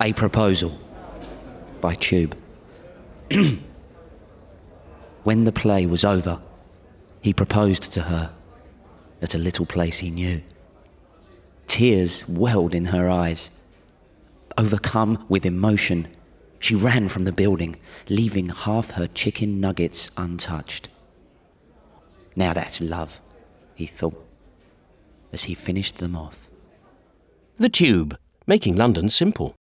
A Proposal by Tube. When the play was over, he proposed to her at a little place he knew. Tears welled in her eyes. Overcome with emotion, she ran from the building, leaving half her chicken nuggets untouched. Now that's love, he thought, as he finished them off. The Tube, making London simple.